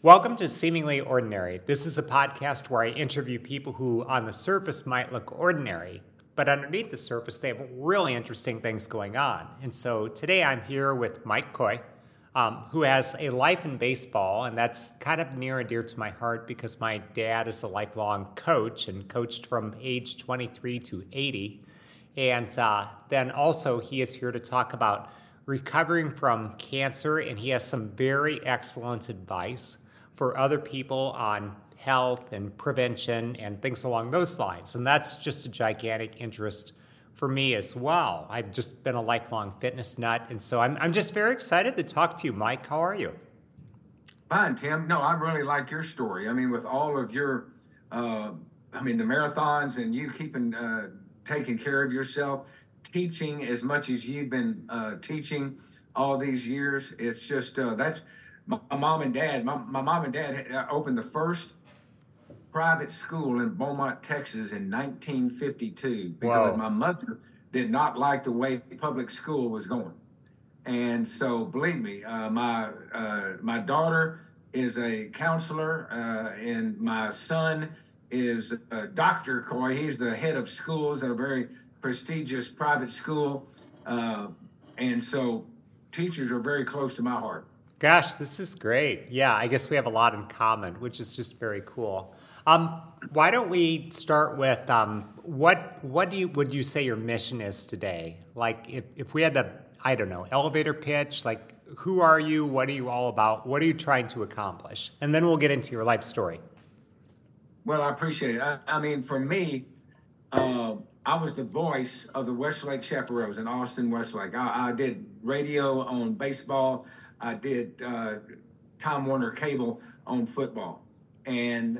Welcome to Seemingly Ordinary. This is a podcast where I interview people who, on the surface, might look ordinary, but underneath the surface, they have really interesting things going on. And so today I'm here with Mike Coy, who has a life in baseball, and that's kind of near and dear to my heart because my dad is a lifelong coach and coached from age 23 to 80. And then also he is here to talk about recovering from cancer, and he has some very excellent advice for other people on health and prevention and things along those lines. And that's just a gigantic interest for me as well. I've just been a lifelong fitness nut, and so I'm just very excited to talk to you, Mike. How are you? Fine, Tim. No, I really like your story. I mean, with all of your, the marathons and you keeping, taking care of yourself, teaching as much as you've been teaching all these years. It's just, that's my mom and dad. My mom and dad opened the first private school in Beaumont, Texas in 1952 because Whoa. my mother did not like the way public school was going. And so, believe me, my daughter is a counselor, and my son is Dr. Coy. He's the head of schools at a very prestigious private school. And so teachers are very close to my heart. Gosh, this is great. Yeah, I guess we have a lot in common, which is just very cool. Why don't we start with what would you say your mission is today? Like if we had the, I don't know, elevator pitch, like who are you? What are you all about? What are you trying to accomplish? And then we'll get into your life story. Well, I appreciate it. I mean, for me, I was the voice of the Westlake Chaparrals in Austin, Westlake. I did radio on baseball. I did Time Warner Cable on football. And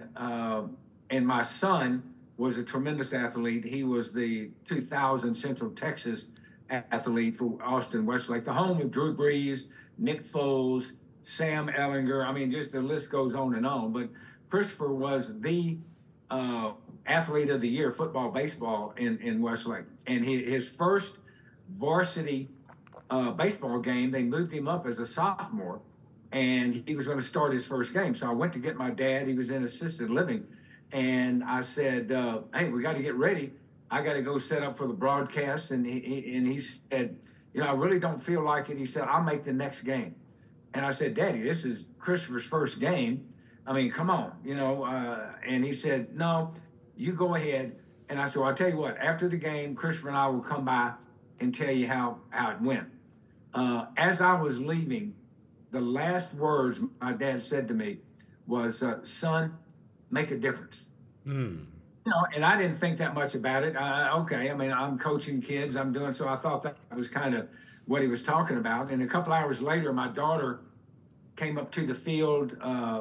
my son was a tremendous athlete. He was the 2000 Central Texas athlete for Austin Westlake, the home of Drew Brees, Nick Foles, Sam Ellinger. I mean, just the list goes on and on. But Christopher was the athlete of the year, football, baseball in Westlake. And his first varsity baseball game, they moved him up as a sophomore, and he was going to start his first game. So I went to get my dad. He was in assisted living. And I said, hey, we got to get ready. I got to go set up for the broadcast. And he said, I really don't feel like it. He said, I'll make the next game. And I said, Daddy, this is Christopher's first game. I mean, come on, and he said, no, you go ahead. And I said, well, I'll tell you what, after the game, Christopher and I will come by and tell you how it went. As I was leaving, the last words my dad said to me was, son, make a difference. And I didn't think that much about it. Okay, I mean, I'm coaching kids, I'm doing, so I thought that was kind of what he was talking about. And a couple hours later, my daughter came up to the field.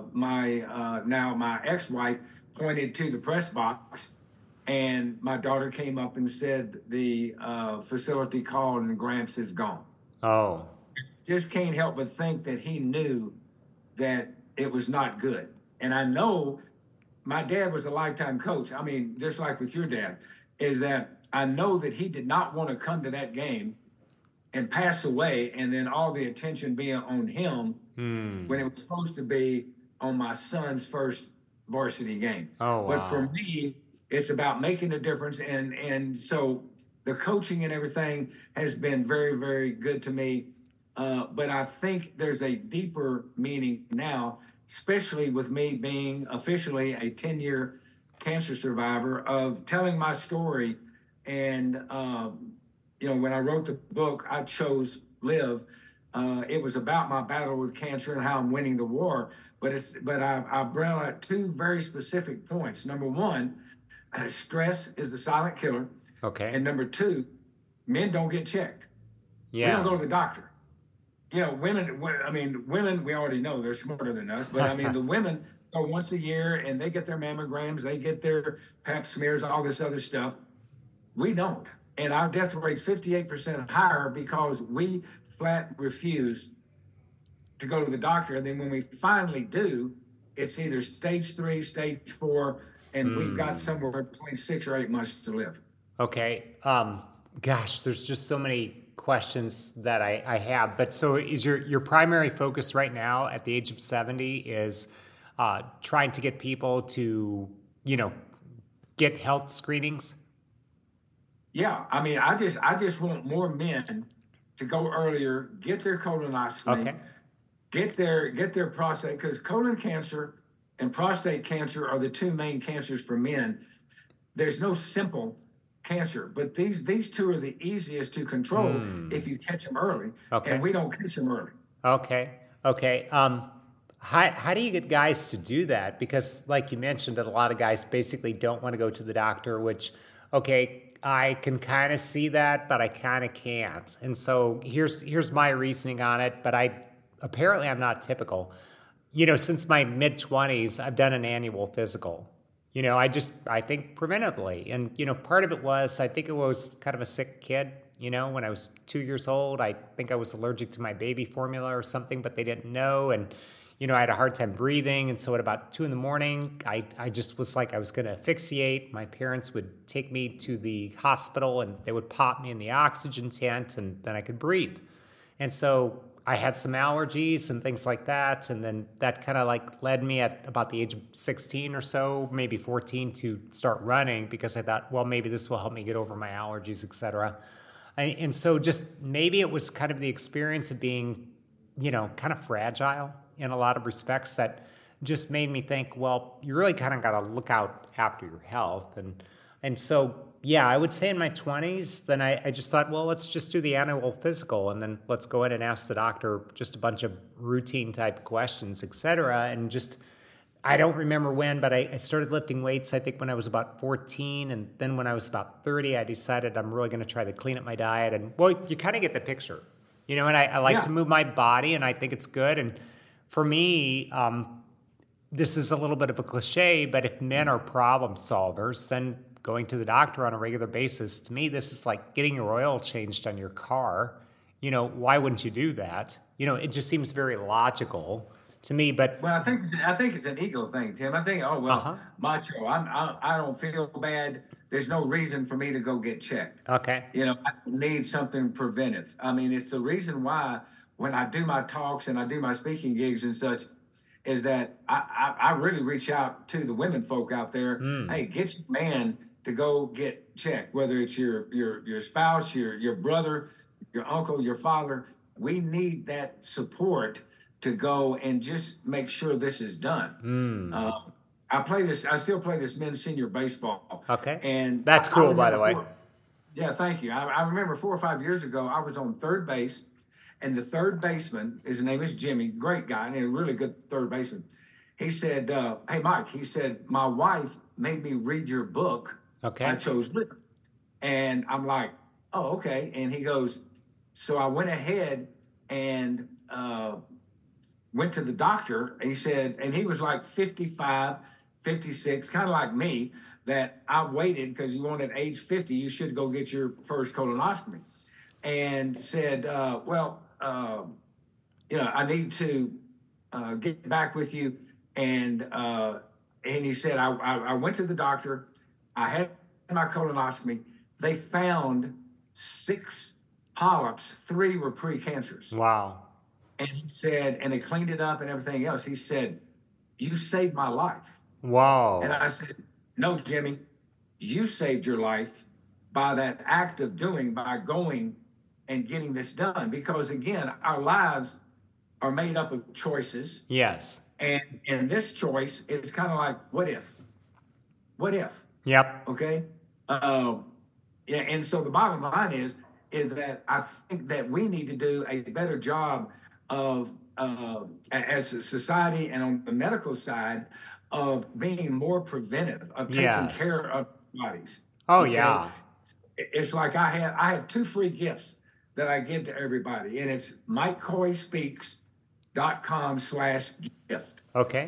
My ex-wife pointed to the press box, and my daughter came up and said the facility called and Gramps is gone. Oh. Just can't help but think that he knew that it was not good. And I know my dad was a lifetime coach. I mean, just like with your dad, is that I know that he did not want to come to that game and pass away and then all the attention being on him when it was supposed to be on my son's first varsity game. Oh, wow. But for me, it's about making a difference. And so the coaching and everything has been very, very good to me. But I think there's a deeper meaning now, especially with me being officially a 10-year cancer survivor, of telling my story. And, when I wrote the book, I chose Live. It was about my battle with cancer and how I'm winning the war. But I brought out two very specific points. Number one, stress is the silent killer. Okay. And number two, men don't get checked. Yeah. We don't go to the doctor. Women, we already know they're smarter than us. But I mean, the women go once a year and they get their mammograms, they get their pap smears, all this other stuff. We don't. And our death rate's 58% higher because we flat refuse to go to the doctor. And then when we finally do, it's either stage 3, stage 4, and we've got somewhere between 6 or 8 months to live. Okay. Gosh, there's just so many questions that I have. But so is your primary focus right now at the age of 70 is trying to get people to, get health screenings? Yeah, I mean, I just want more men to go earlier, get their colonoscopy, Okay. get their prostate, because colon cancer and prostate cancer are the two main cancers for men. There's no simple cancer, but these two are the easiest to control if you catch them early, Okay. and we don't catch them early. Okay. How do you get guys to do that? Because like you mentioned, that a lot of guys basically don't want to go to the doctor, which, okay, I can kind of see that, but I kind of can't. And so here's my reasoning on it, but apparently I'm not typical. Since my mid-20s, I've done an annual physical. I think preventively. And, part of it was, I think it was kind of a sick kid. When I was 2 years old, I think I was allergic to my baby formula or something, but they didn't know. And, I had a hard time breathing. And so at about 2 a.m, I just was like, I was going to asphyxiate. My parents would take me to the hospital and they would pop me in the oxygen tent and then I could breathe. And so I had some allergies and things like that. And then that kind of like led me at about the age of 16 or so, maybe 14, to start running because I thought, well, maybe this will help me get over my allergies, et cetera. And so just maybe it was kind of the experience of being, kind of fragile in a lot of respects that just made me think, well, you really kind of got to look out after your health. And so, yeah, I would say in my 20s, then I just thought, well, let's just do the annual physical and then let's go in and ask the doctor just a bunch of routine type questions, et cetera. And just, I don't remember when, but I started lifting weights, I think when I was about 14. And then when I was about 30, I decided I'm really going to try to clean up my diet. And, well, you kind of get the picture, and I like to move my body and I think it's good. And for me, this is a little bit of a cliche, but if men are problem solvers, then going to the doctor on a regular basis, to me, this is like getting your oil changed on your car. Why wouldn't you do that? It just seems very logical to me. But well, I think it's an ego thing, Tim. I think, macho. I don't feel bad. There's no reason for me to go get checked. Okay. I need something preventive. I mean, it's the reason why when I do my talks and I do my speaking gigs and such, is that I really reach out to the women folk out there. Hey, get your man to go get checked, whether it's your spouse, your brother, your uncle, your father. We need that support to go and just make sure this is done. I still play this men's senior baseball. Okay. And that's cool, by the way. Yeah, thank you. I remember 4 or 5 years ago, I was on third base, and the third baseman, his name is Jimmy, great guy, and a really good third baseman. He said, hey, Mike, he said, my wife made me read your book. Okay. I chose Live. And I'm like, oh, okay. And he goes, so I went ahead and went to the doctor. He said, and he was like 55, 56, kind of like me, that I waited because you wanted age 50, you should go get your first colonoscopy. And said, I need to get back with you. And he said, I went to the doctor. I had my colonoscopy. They found 6 polyps, 3 were precancers. Wow. And he said, and they cleaned it up and everything else. He said, you saved my life. Wow. And I said, no, Jimmy, you saved your life by that act of doing, by going and getting this done. Because again, our lives are made up of choices. Yes. And this choice is kind of like, what if? What if? Yep. Okay. And so the bottom line is that I think that we need to do a better job of, as a society and on the medical side, of being more preventive, of taking care of bodies. Oh, okay? Yeah. It's like I have 2 free gifts that I give to everybody, and it's MikeCoyspeaks.com/gift. Okay.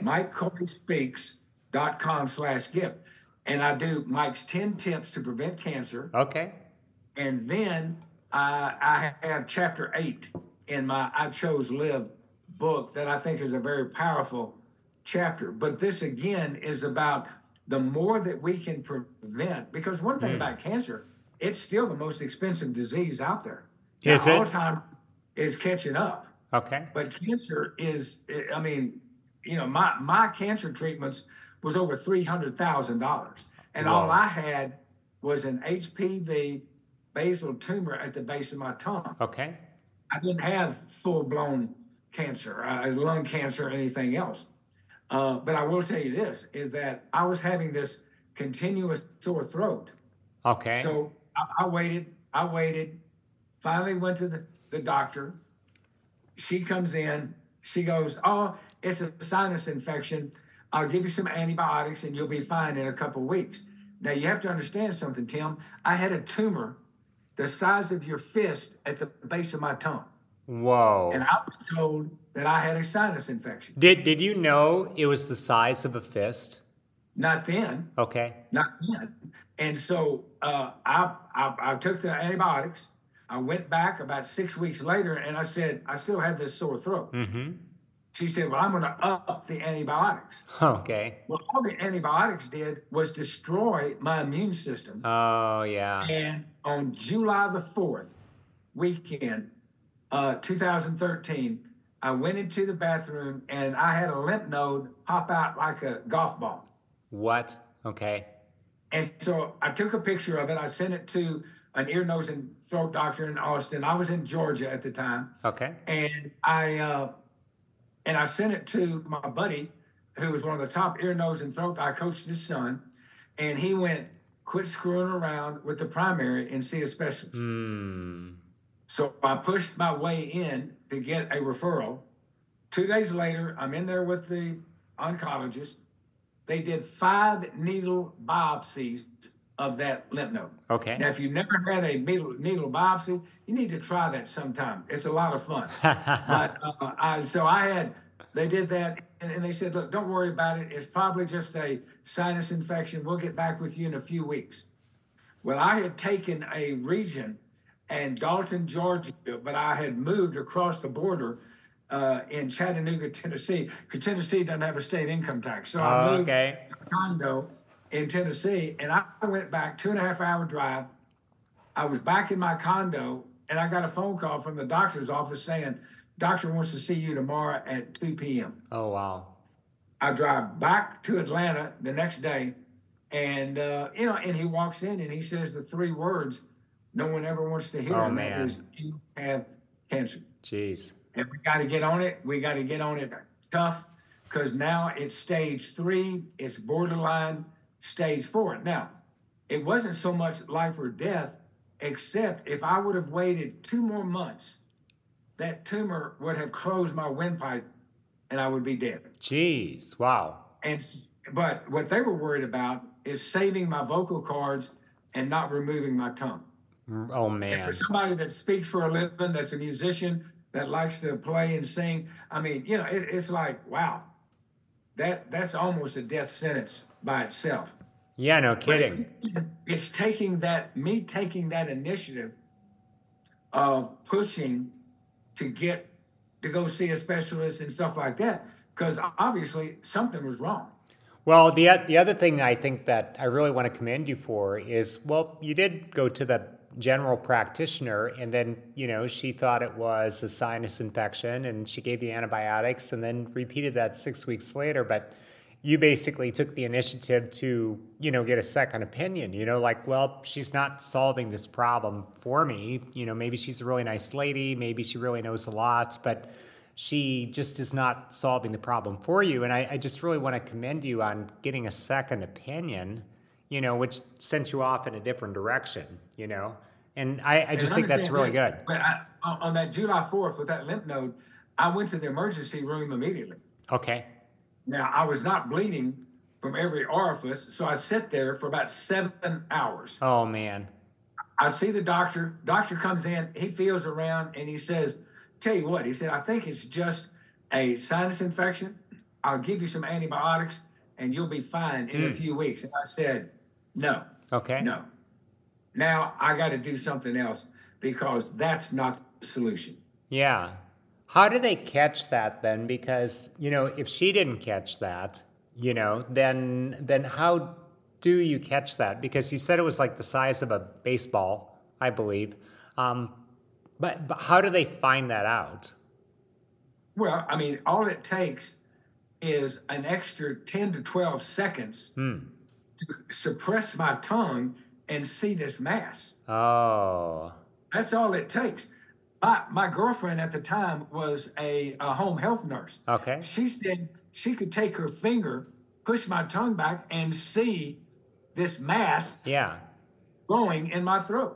MikeCoyspeaks.com/gift. And I do Mike's 10 tips to prevent cancer. Okay. And then I have chapter 8 in my I Chose Live book that I think is a very powerful chapter. But this, again, is about the more that we can prevent, because one thing about cancer, it's still the most expensive disease out there. Now, is it? All the time is catching up. Okay. But cancer is, I mean, my cancer treatments was over $300,000, and all Whoa. I had was an HPV basal tumor at the base of my tongue. Okay. I didn't have full blown cancer, lung cancer, or anything else. But I will tell you this: is that I was having this continuous sore throat. Okay. So I waited. I waited. Finally went to the doctor. She comes in. She goes, "Oh, it's a sinus infection. I'll give you some antibiotics and you'll be fine in a couple of weeks." Now, you have to understand something, Tim. I had a tumor the size of your fist at the base of my tongue. Whoa. And I was told that I had a sinus infection. Did you know it was the size of a fist? Not then. Okay. Not then. And so I took the antibiotics. I went back about 6 weeks later and I said, I still have this sore throat. Mm-hmm. She said, well, I'm going to up the antibiotics. Okay. Well, all the antibiotics did was destroy my immune system. Oh, yeah. And on July the 4th weekend, 2013, I went into the bathroom and I had a lymph node pop out like a golf ball. What? Okay. And so I took a picture of it. I sent it to an ear, nose, and throat doctor in Austin. I was in Georgia at the time. Okay. And I sent it to my buddy, who was one of the top ear, nose, and throat. I coached his son, and he went, quit screwing around with the primary and see a specialist. So I pushed my way in to get a referral. 2 days later, I'm in there with the oncologist. They did 5 needle biopsies of that lymph node. Okay. Now, if you've never had a needle biopsy, you need to try that sometime. It's a lot of fun. But they did that, and they said, look, don't worry about it. It's probably just a sinus infection. We'll get back with you in a few weeks. Well, I had taken a region in Dalton, Georgia, but I had moved across the border in Chattanooga, Tennessee, because Tennessee doesn't have a state income tax. So I moved to a condo in Tennessee, and I went back 2.5-hour drive. I was back in my condo, and I got a phone call from the doctor's office saying, doctor wants to see you tomorrow at 2 p.m. Oh, wow. I drive back to Atlanta the next day, and and he walks in and he says the 3 words no one ever wants to hear, and that is, you have cancer. Jeez. And we got to get on it. We got to get on it tough, because now it's stage 3. It's borderline stage 4. Now, it wasn't so much life or death, except if I would have waited 2 more months, that tumor would have closed my windpipe and I would be dead. Jeez. Wow. But what they were worried about is saving my vocal cords and not removing my tongue. Oh, man. And for somebody that speaks for a living, that's a musician, that likes to play and sing, I mean, it's like, wow, that's almost a death sentence by itself. Yeah, no kidding. But it's taking that initiative of pushing to go see a specialist and stuff like that, because obviously something was wrong. Well, the other thing I think that I really want to commend you for is, well, you did go to the general practitioner, and then, she thought it was a sinus infection, and she gave you antibiotics, and then repeated that 6 weeks later. But you basically took the initiative to, get a second opinion, like, well, she's not solving this problem for me. Maybe she's a really nice lady. Maybe she really knows a lot, but she just is not solving the problem for you. And I just really want to commend you on getting a second opinion, which sent you off in a different direction, And I just think that's really good. But on that July 4th with that lymph node, I went to the emergency room immediately. Okay. Now, I was not bleeding from every orifice, so I sat there for about 7 hours. Oh, man. I see the doctor. Doctor comes in. He feels around, and he says, tell you what, he said, I think it's just a sinus infection. I'll give you some antibiotics, and you'll be fine in a few weeks. And I said, no. Okay. No. Now I got to do something else, because that's not the solution. Yeah. How do they catch that then? Because, if she didn't catch that, then how do you catch that? Because you said it was like the size of a baseball, I believe. But how do they find that out? Well, I mean, all it takes is an extra 10 to 12 seconds Hmm. to suppress my tongue and see this mass. Oh. That's all it takes. My girlfriend at the time was a home health nurse. Okay. She said she could take her finger, push my tongue back, and see this mass Yeah. growing in my throat.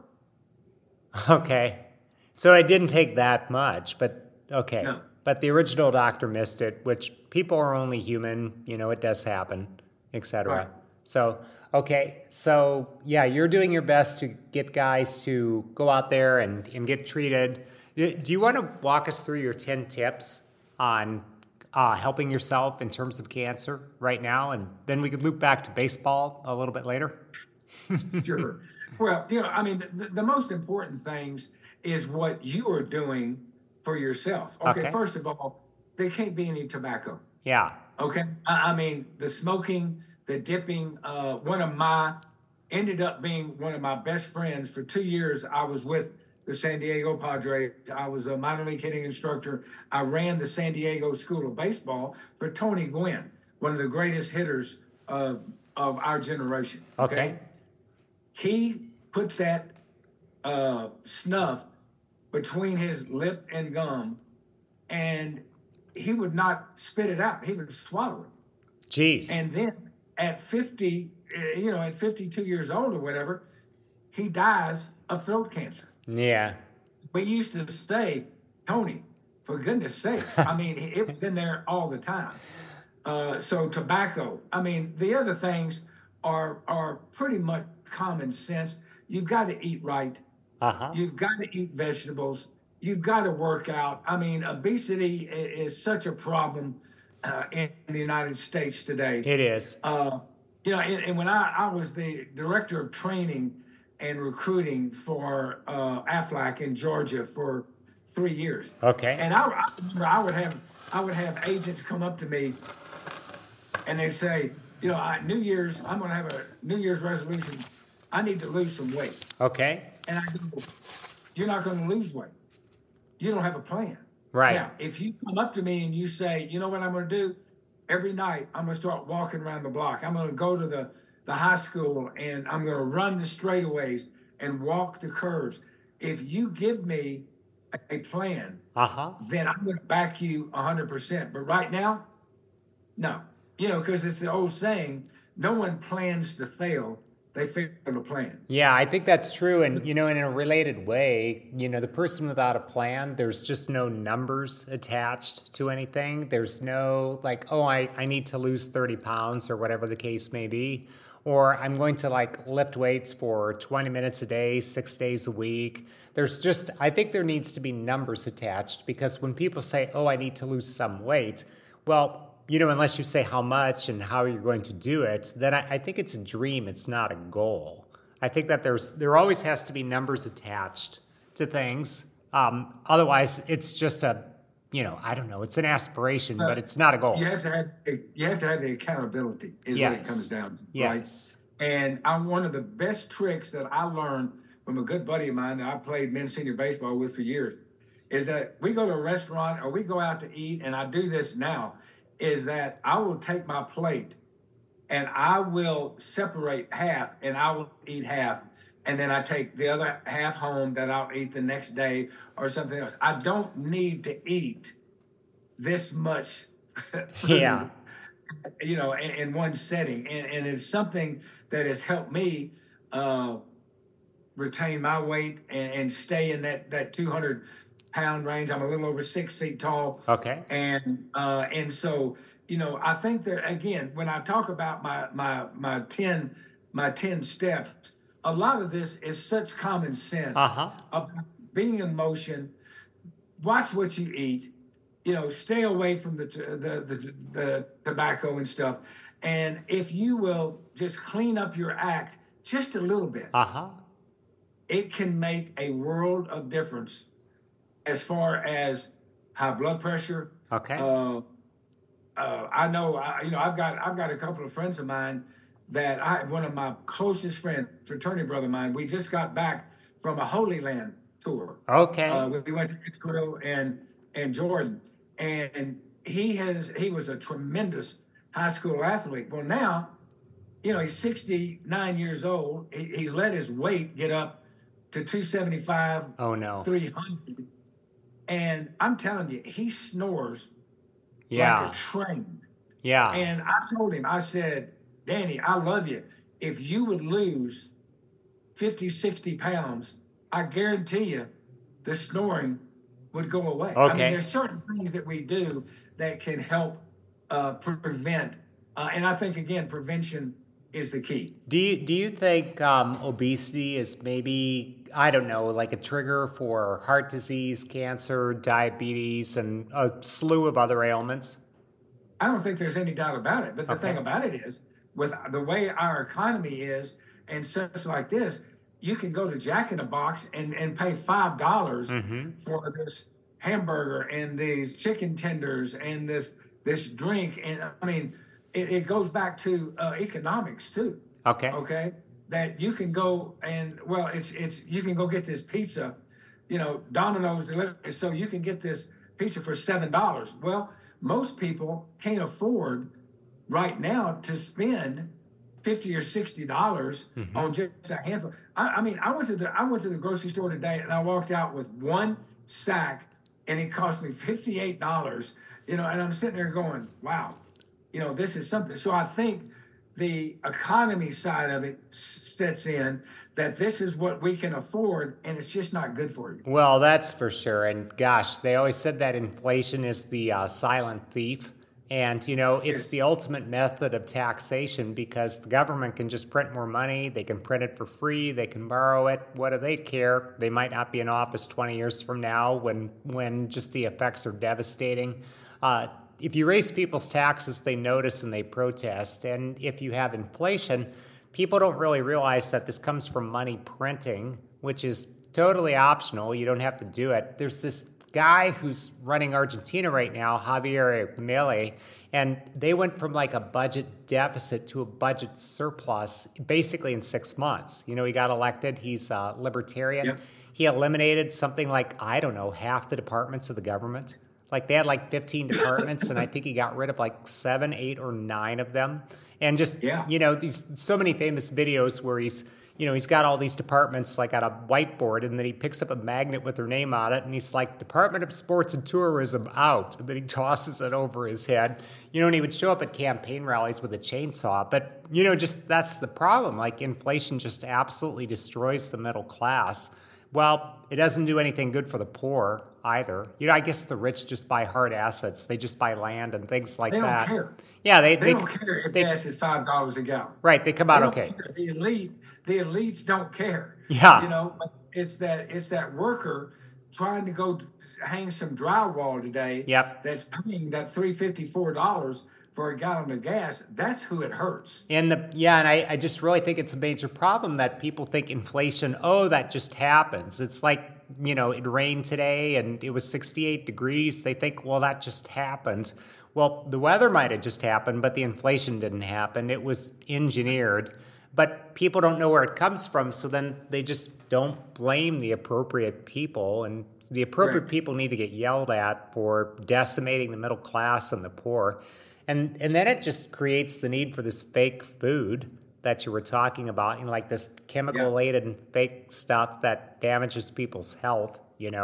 Okay. So it didn't take that much, but okay. No. But the original doctor missed it, which people are only human, it does happen, etc. Right. So, okay. So, yeah, you're doing your best to get guys to go out there and get treated. Do you want to walk us through your 10 tips on helping yourself in terms of cancer right now? And then we could loop back to baseball a little bit later. Sure. Well, I mean, the most important things is what you are doing for yourself. Okay. First of all, there can't be any tobacco. Yeah. Okay. I mean, the smoking, the dipping, ended up being one of my best friends. For 2 years, I was with the San Diego Padres. I was a minor league hitting instructor. I ran the San Diego School of Baseball for Tony Gwynn, one of the greatest hitters of our generation. Okay. He put that snuff between his lip and gum, and he would not spit it out. He would swallow it. Jeez. And then at 50, at 52 years old or whatever, he dies of throat cancer. Yeah. We used to say, Tony, for goodness sakes, I mean, it was in there all the time. So tobacco. I mean, the other things are pretty much common sense. You've got to eat right. Uh-huh. You've got to eat vegetables. You've got to work out. I mean, obesity is such a problem in the United States today. It is. And when I was the director of training and recruiting for Aflac in Georgia for 3 years. Okay. And I remember I would have agents come up to me and they say, New Year's, I'm going to have a New Year's resolution. I need to lose some weight. Okay. And I go, you're not going to lose weight. You don't have a plan. Right. Now, if you come up to me and you say, you know what I'm going to do? Every night, I'm going to start walking around the block. I'm going to go to the high school and I'm going to run the straightaways and walk the curves. If you give me a plan, then I'm going to back you 100%. But right now, no. Because it's the old saying, no one plans to fail. They fail to plan. Yeah, I think that's true. And, in a related way, the person without a plan, there's just no numbers attached to anything. There's no I need to lose 30 pounds or whatever the case may be. Or I'm going to lift weights for 20 minutes a day, 6 days a week. I think there needs to be numbers attached, because when people say, I need to lose some weight, well, unless you say how much and how you're going to do it, then I think it's a dream. It's not a goal. I think that there always has to be numbers attached to things. Otherwise, it's just I don't know. It's an aspiration, but it's not a goal. You have to have the accountability is what it comes down to. Yes. Right? And one of the best tricks that I learned from a good buddy of mine that I played men's senior baseball with for years is that we go to a restaurant or we go out to eat, and I do this now, is that I will take my plate and I will separate half and I will eat half. And then I take the other half home that I'll eat the next day or something else. I don't need to eat this much food, in one setting. And it's something that has helped me retain my weight and stay in that 200-pound range. I'm a little over 6 feet tall. Okay. And so, I think that, again, when I talk about my 10 steps, a lot of this is such common sense about being in motion. Watch what you eat, stay away from the tobacco and stuff. And if you will just clean up your act just a little bit, it can make a world of difference as far as high blood pressure. Okay. I know, I've got a couple of friends of mine that one of my closest friends, fraternity brother of mine, we just got back from a Holy Land tour. Okay. We went to Israel and Jordan, and he was a tremendous high school athlete. Well, now, he's 69 years old. He's let his weight get up to 275. Oh no. 300. And I'm telling you, he snores Yeah. like a train. Yeah. And I told him, I said, Danny, I love you. If you would lose 50, 60 pounds, I guarantee you the snoring would go away. I Okay. mean, there's certain things that we do that can help prevent. And I think, again, prevention is the key. Do you think obesity is maybe, I don't know, like a trigger for heart disease, cancer, diabetes, and a slew of other ailments? I don't think there's any doubt about it. But the thing about it is, with the way our economy is and such like this, you can go to Jack in the Box and pay $5 for this hamburger and these chicken tenders and this drink. And I mean, it goes back to economics too. Okay. That you can go and, well, it's you can go get this pizza, Domino's delivery, so you can get this pizza for $7. Well, most people can't afford right now to spend $50 or $60 on just a handful. I mean, I went to the grocery store today and I walked out with one sack and it cost me $58. And I'm sitting there going, wow, this is something. So I think the economy side of it sets in, that this is what we can afford, and it's just not good for you. Well, that's for sure. And gosh, they always said that inflation is the silent thief. And, it's the ultimate method of taxation, because the government can just print more money. They can print it for free. They can borrow it. What do they care? They might not be in office 20 years from now when just the effects are devastating. If you raise people's taxes, they notice and they protest. And if you have inflation, people don't really realize that this comes from money printing, which is totally optional. You don't have to do it. There's this guy who's running Argentina right now, Javier Milei, and they went from like a budget deficit to a budget surplus basically in 6 months. He got elected. He's a libertarian. Yep. He eliminated something like, I don't know, half the departments of the government. Like they had like 15 departments, and I think he got rid of like 7, 8, or 9 of them. And just, these so many famous videos where he's got all these departments like on a whiteboard, and then he picks up a magnet with their name on it, and he's like, Department of Sports and Tourism out. And then he tosses it over his head. And he would show up at campaign rallies with a chainsaw. But, just that's the problem. Like inflation just absolutely destroys the middle class. Well, it doesn't do anything good for the poor either. I guess the rich just buy hard assets. They just buy land and things like that. They don't care. Yeah, they don't care if gas is $5 a gallon. Right, they come out okay. Care. The elites don't care. Yeah. It's that worker trying to go hang some drywall today. Yep. That's paying that $3.50, $4 for a gallon of gas. That's who it hurts. And I just really think it's a major problem that people think inflation, that just happens. It's like, it rained today and it was 68 degrees. They think, well, that just happened. Well, the weather might have just happened, but the inflation didn't happen. It was engineered. But people don't know where it comes from, so then they just don't blame the appropriate people. And the appropriate people need to get yelled at for decimating the middle class and the poor. And then it just creates the need for this fake food that you were talking about, like this chemical-laden fake stuff that damages people's health,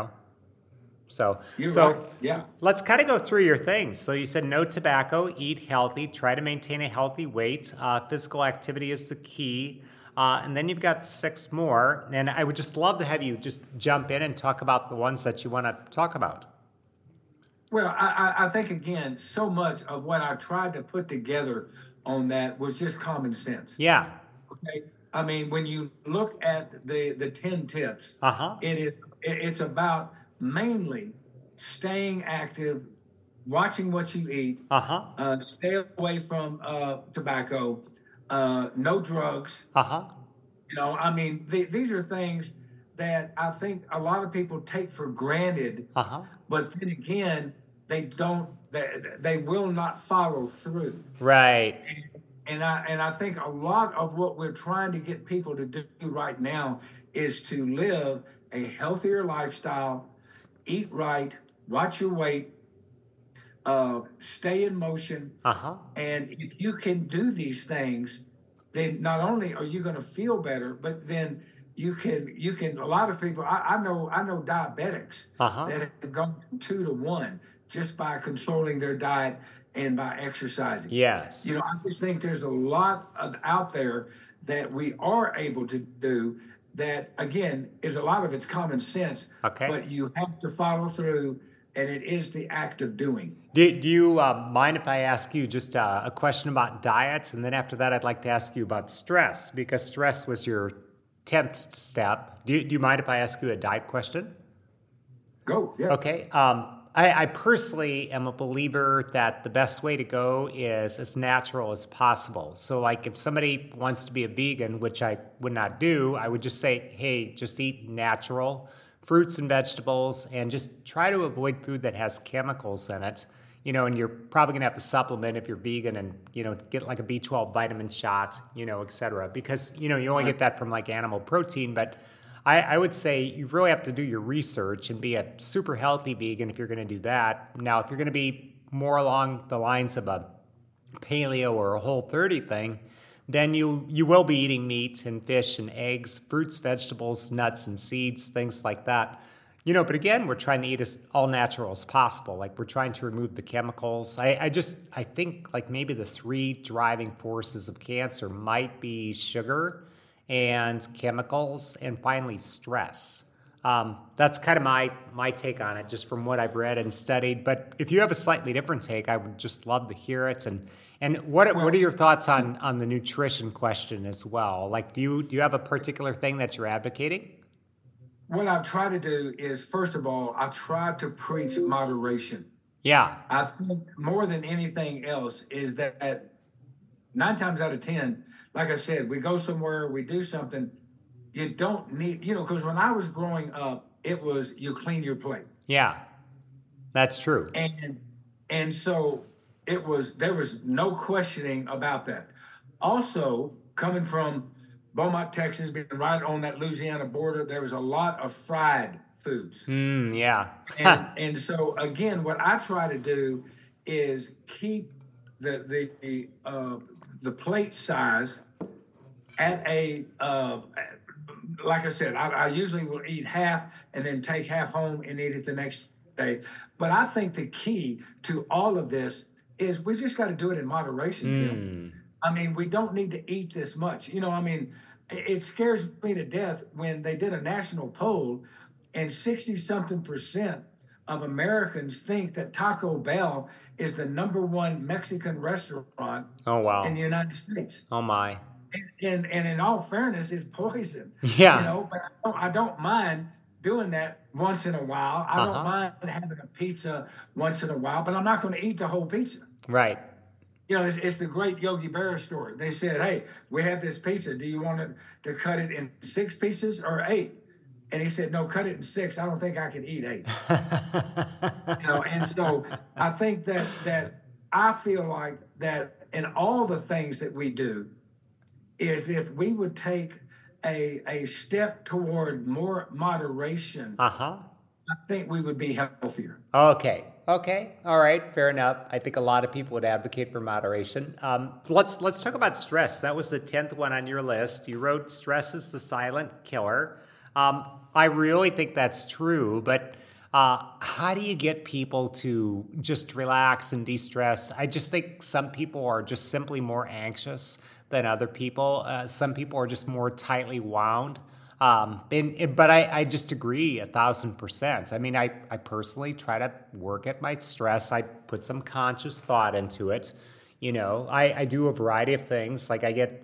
So, right. Yeah. Let's kind of go through your things. So you said no tobacco, eat healthy, try to maintain a healthy weight. Physical activity is the key. And then you've got 6 more. And I would just love to have you just jump in and talk about the ones that you want to talk about. Well, I think, again, so much of what I tried to put together on that was just common sense. Yeah. Okay. I mean, when you look at the 10 tips, it's about mainly staying active, watching what you eat, stay away from tobacco, no drugs. These are things that I think a lot of people take for granted, but then again, they will not follow through. Right. And I think a lot of what we're trying to get people to do right now is to live a healthier lifestyle, eat right, watch your weight, stay in motion. Uh-huh. And if you can do these things, then not only are you going to feel better, but then you can a lot of people I know diabetics Uh-huh. that have gone from 2 to 1 just by controlling their diet and by exercising. Yes. I just think there's a lot out there that we are able to do that, again, is a lot of it's common sense, Okay. but you have to follow through, and it is the act of doing. Do you mind if I ask you just a question about diet? And then after that, I'd like to ask you about stress, because stress was your 10th step. Do you mind if I ask you a diet question? Go, yeah. Okay. I personally am a believer that the best way to go is as natural as possible. So like if somebody wants to be a vegan, which I would not do, I would just say, hey, just eat natural fruits and vegetables and just try to avoid food that has chemicals in it. And you're probably gonna have to supplement if you're vegan and, get like a B12 vitamin shot, et cetera, because, you only get that from like animal protein. But I would say you really have to do your research and be a super healthy vegan if you're going to do that. Now, if you're going to be more along the lines of a paleo or a Whole30 thing, then you will be eating meat and fish and eggs, fruits, vegetables, nuts and seeds, things like that. But again, we're trying to eat as all natural as possible. Like we're trying to remove the chemicals. I think like maybe the 3 driving forces of cancer might be sugar and chemicals, and finally stress. That's kind of my take on it, just from what I've read and studied. But if you have a slightly different take, I would just love to hear it. And what are your thoughts on the nutrition question as well? Like, do you have a particular thing that you're advocating? What I try to do is, first of all, I try to preach moderation. Yeah. I think more than anything else is that 9 times out of 10, like I said, we go somewhere, we do something, you don't need, because when I was growing up, it was you clean your plate. Yeah, that's true. And so there was no questioning about that. Also, coming from Beaumont, Texas, being right on that Louisiana border, there was a lot of fried foods. Yeah. and so again, what I try to do is keep the plate size at a like I said, I usually will eat half and then take half home and eat it the next day. But I think the key to all of this is we just got to do it in moderation, Tim. I mean, we don't need to eat this much. It scares me to death when they did a national poll and 60-something% of Americans think that Taco Bell is the #1 Mexican restaurant in the United States. Oh, my. And in all fairness, it's poison. Yeah. But I don't mind doing that once in a while. I don't mind having a pizza once in a while, but I'm not going to eat the whole pizza. Right. It's the great Yogi Berra story. They said, hey, we have this pizza. Do you want to cut it in 6 pieces or 8? And he said, no, cut it in 6. I don't think I can eat 8. And so I think that I feel like that in all the things that we do is if we would take a step toward more moderation, I think we would be healthier. Okay. All right. Fair enough. I think a lot of people would advocate for moderation. Let's talk about stress. That was the 10th one on your list. You wrote stress is the silent killer. I really think that's true, but how do you get people to just relax and de-stress? I just think some people are just simply more anxious than other people. Some people are just more tightly wound. But I just agree 1,000%. I mean, I personally try to work at my stress. I put some conscious thought into it. I do a variety of things. Like I get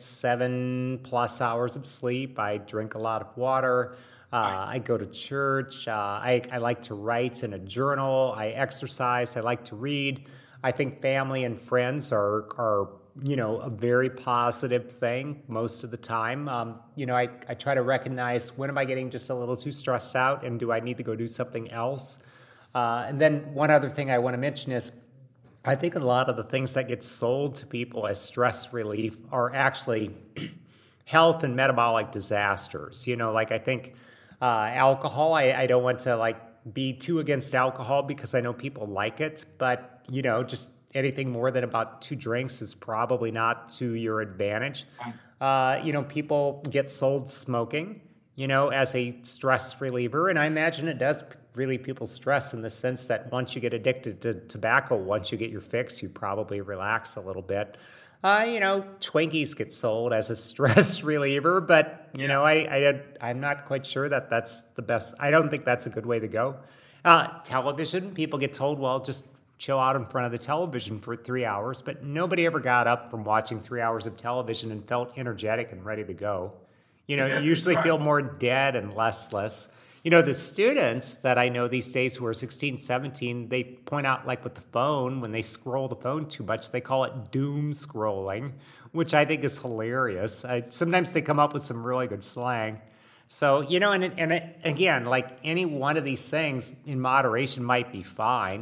7+ hours of sleep. I drink a lot of water. I go to church. I like to write in a journal. I exercise. I like to read. I think family and friends are a very positive thing most of the time. I try to recognize when am I getting just a little too stressed out and do I need to go do something else? And then one other thing I want to mention is I think a lot of the things that get sold to people as stress relief are actually health and metabolic disasters. I think alcohol, I don't want to be too against alcohol because I know people like it, but just anything more than about 2 drinks is probably not to your advantage. People get sold smoking, as a stress reliever, and I imagine it does relieve people's stress in the sense that once you get addicted to tobacco, once you get your fix, you probably relax a little bit. Twinkies get sold as a stress reliever, but I'm not quite sure that that's the best. I don't think that's a good way to go. Television, people get told, well, just chill out in front of the television for 3 hours, but nobody ever got up from watching 3 hours of television and felt energetic and ready to go. You usually feel more dead and restless. The students that I know these days who are 16, 17, they point out, like with the phone, when they scroll the phone too much, they call it doom scrolling, which I think is hilarious. Sometimes they come up with some really good slang. So, again, like any one of these things in moderation might be fine.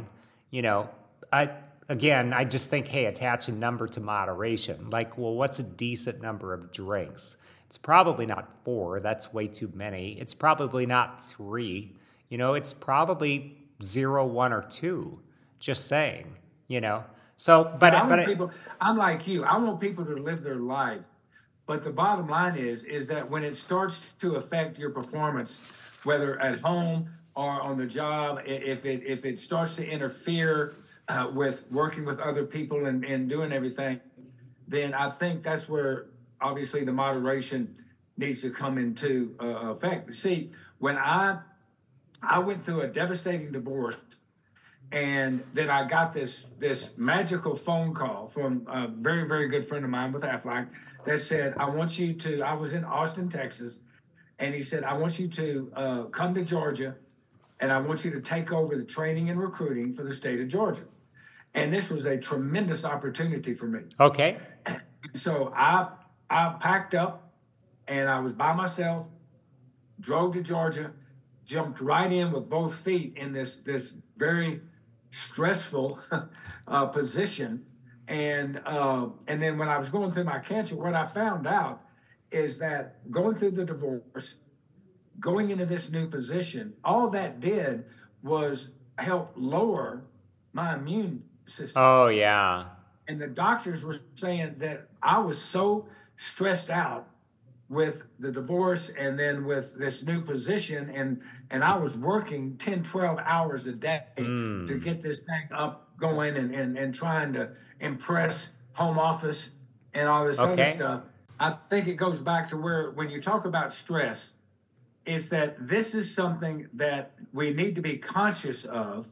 I just think, hey, attach a number to moderation. Like, well, what's a decent number of drinks? It's probably not 4. That's way too many. It's probably not 3. It's probably 0, 1, or 2. Just saying, So, I'm like you. I want people to live their life. But the bottom line is that when it starts to affect your performance, whether at home or on the job, if it starts to interfere with working with other people and doing everything, then I think that's where obviously the moderation needs to come into effect. See, when I went through a devastating divorce, and then I got this magical phone call from a very, very good friend of mine with Aflac that said, I was in Austin, Texas, and he said, I want you to come to Georgia, and I want you to take over the training and recruiting for the state of Georgia. And this was a tremendous opportunity for me. Okay. So I packed up, and I was by myself, drove to Georgia, jumped right in with both feet in this very stressful position. And then when I was going through my cancer, what I found out is that going through the divorce, going into this new position, all that did was help lower my immune system. Oh, yeah. And the doctors were saying that I was so stressed out with the divorce and then with this new position, and I was working 10, 12 hours a day to get this thing up going and trying to impress home office and all this other stuff. I think it goes back to where when you talk about stress, is that this is something that we need to be conscious of.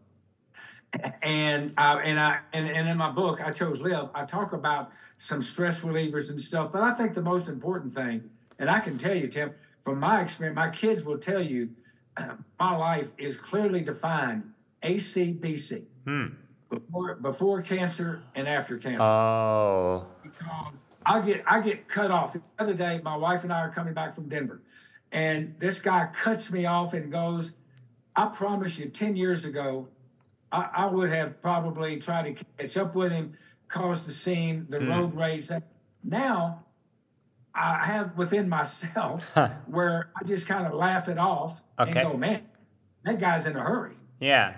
And in my book, I Chose Live, I talk about some stress relievers and stuff. But I think the most important thing, and I can tell you, Tim, from my experience, my kids will tell you, my life is clearly defined ACBC. Before cancer and after cancer. Oh. Because I get cut off. The other day, my wife and I are coming back from Denver, and this guy cuts me off and goes, I promise you, 10 years ago, I would have probably tried to catch up with him, caused the scene, the road rage. Now, I have within myself where I just kind of laugh it off and go, man, that guy's in a hurry. Yeah.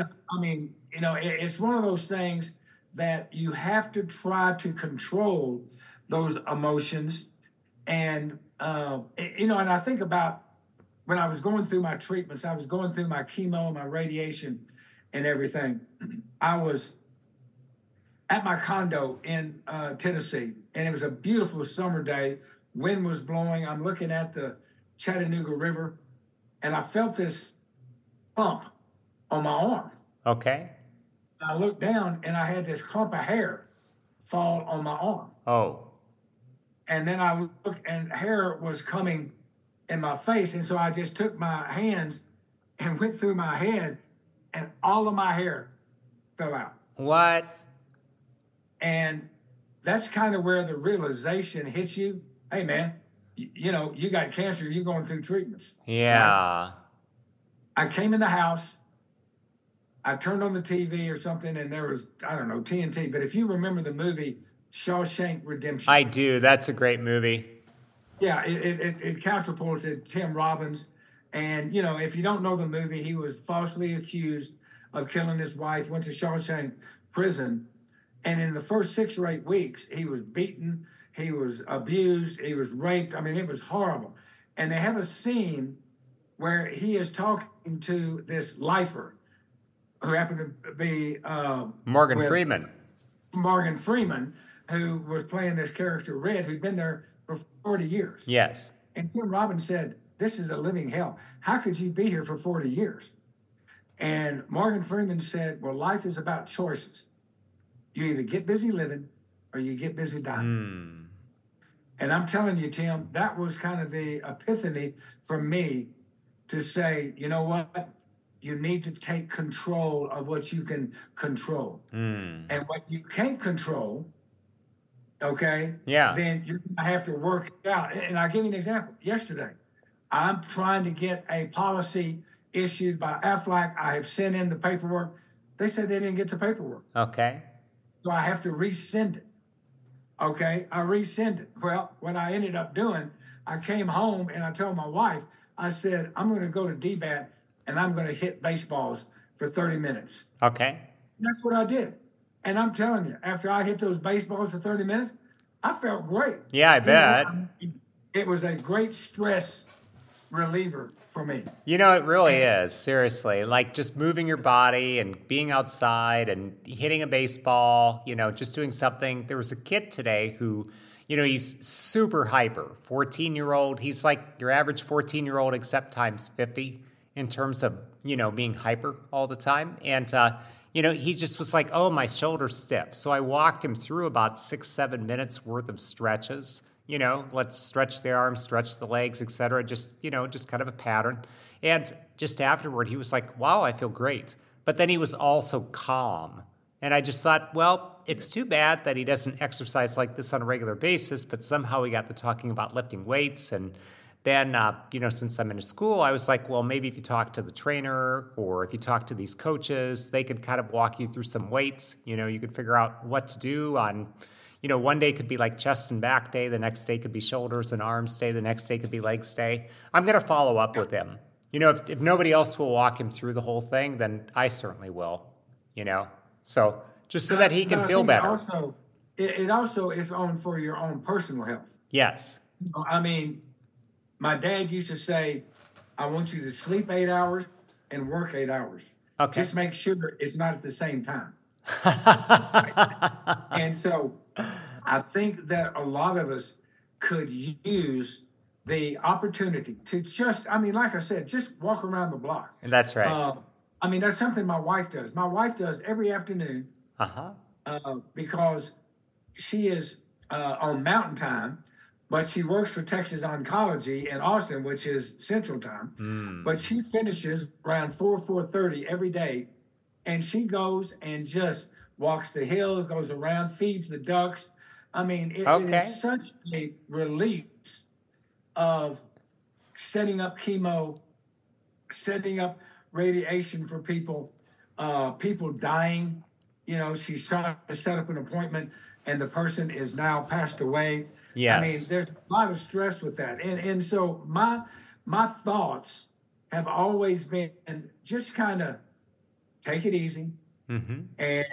It's one of those things that you have to try to control those emotions. And, and I think about when I was going through my treatments, I was going through my chemo and my radiation and everything. I was at my condo in Tennessee, and it was a beautiful summer day. Wind was blowing. I'm looking at the Chattanooga River, and I felt this bump on my arm. Okay. I looked down, and I had this clump of hair fall on my arm. Oh. And then I looked, and hair was coming in my face, and so I just took my hands and went through my head, and all of my hair fell out. What? And that's kind of where the realization hits you. Hey, man, you got cancer. You're going through treatments. Yeah. Right? I came in the house. I turned on the TV or something, and there was, I don't know, TNT. But if you remember the movie Shawshank Redemption. I do. That's a great movie. Yeah, it catapulted Tim Robbins And, if you don't know the movie, he was falsely accused of killing his wife, went to Shawshank prison. And in the first 6 or 8 weeks, he was beaten, he was abused, he was raped. I mean, it was horrible. And they have a scene where he is talking to this lifer who happened to be Morgan Freeman. Morgan Freeman, who was playing this character, Red, who'd been there for 40 years. Yes. And Tim Robbins said, "This is a living hell. How could you be here for 40 years? And Morgan Freeman said, "Well, life is about choices. You either get busy living or you get busy dying." And I'm telling you, Tim, that was kind of the epiphany for me to say, you know what? You need to take control of what you can control. And what you can't control, okay, then you're going to have to work it out. And I'll give you an example. Yesterday, I'm trying to get a policy issued by Aflac. I have sent in the paperwork. They said they didn't get the paperwork. Okay. So I have to resend it. Okay, I resend it. Well, what I ended up doing, I came home and I told my wife, I said, I'm going to go to DBAT and I'm going to hit baseballs for 30 minutes. Okay. And that's what I did. And I'm telling you, after I hit those baseballs for 30 minutes, I felt great. Yeah, I bet. It was a great stress reliever for me. It really is, seriously. Like just moving your body and being outside and hitting a baseball, just doing something. There was a kid today who, he's super hyper, 14-year-old. He's like your average 14-year-old except times 50 in terms of, being hyper all the time. And, he just was like, oh, my shoulder's stiff. So I walked him through about 6-7 minutes worth of stretches. Let's stretch the arms, stretch the legs, etc. Just kind of a pattern. And just afterward, he was like, wow, I feel great. But then he was also calm. And I just thought, well, it's too bad that he doesn't exercise like this on a regular basis, but somehow we got to talking about lifting weights. And then, since I'm in a school, I was like, well, maybe if you talk to the trainer or if you talk to these coaches, they could kind of walk you through some weights. You could figure out what to do on... one day could be like chest and back day. The next day could be shoulders and arms day. The next day could be legs day. I'm going to follow up with him. If nobody else will walk him through the whole thing, then I certainly will, So just so that he can feel better. It also is on for your own personal health. Yes. I mean, my dad used to say, I want you to sleep 8 hours and work 8 hours. Okay. Just make sure it's not at the same time. And so I think that a lot of us could use the opportunity to just, like I said, just walk around the block. That's right. That's something my wife does. My wife does every afternoon because she is on Mountain Time, but she works for Texas Oncology in Austin, which is Central Time. But she finishes around 4:30 every day. And she goes and just walks the hill, goes around, feeds the ducks. It is such a release of setting up chemo, setting up radiation for people, people dying. She's trying to set up an appointment and the person is now passed away. Yes. There's a lot of stress with that. And so my thoughts have always been just kind of take it easy. And,